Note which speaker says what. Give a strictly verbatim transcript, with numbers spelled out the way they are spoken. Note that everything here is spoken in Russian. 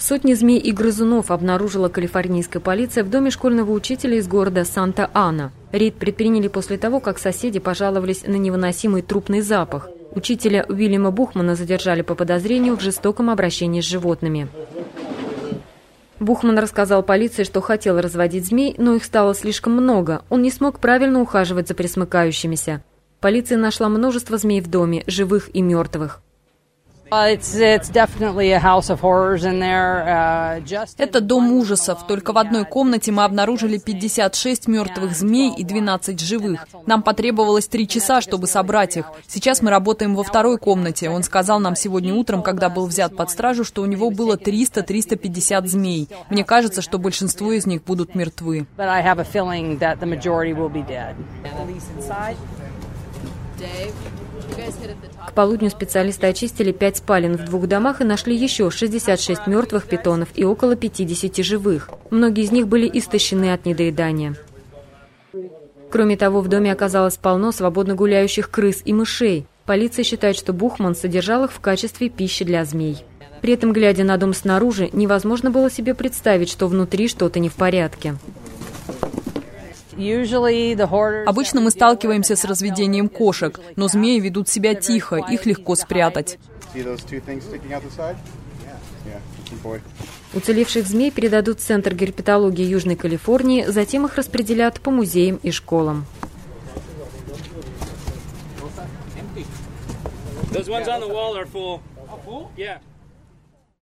Speaker 1: Сотни змей и грызунов обнаружила калифорнийская полиция в доме школьного учителя из города Санта-Ана. Рейд предприняли после того, как соседи пожаловались на невыносимый трупный запах. Учителя Уильяма Бухмана задержали по подозрению в жестоком обращении с животными. Бухман рассказал полиции, что хотел разводить змей, но их стало слишком много. Он не смог правильно ухаживать за пресмыкающимися. Полиция нашла множество змей в доме, живых и мертвых.
Speaker 2: Это
Speaker 3: дом ужасов. Только в одной комнате мы обнаружили пятьдесят шесть мертвых змей и двенадцать живых. Нам потребовалось три часа, чтобы собрать их. Сейчас мы работаем во второй комнате. Он сказал нам сегодня утром, когда был взят под стражу, что у него было триста — триста пятьдесят змей. Мне кажется, что большинство из них будут мертвы.
Speaker 1: К полудню специалисты очистили пять спален в двух домах и нашли еще шестьдесят шесть мертвых питонов и около пятидесяти живых. Многие из них были истощены от недоедания. Кроме того, в доме оказалось полно свободно гуляющих крыс и мышей. Полиция считает, что Бухман содержал их в качестве пищи для змей. При этом, глядя на дом снаружи, невозможно было себе представить, что внутри что-то не в порядке.
Speaker 3: Обычно мы сталкиваемся с разведением кошек, но змеи ведут себя тихо, их легко спрятать.
Speaker 1: Уцелевших змей передадут в Центр герпетологии Южной Калифорнии, затем их распределят по музеям и школам.
Speaker 4: Those ones on the wall are full. Oh, full? Yeah.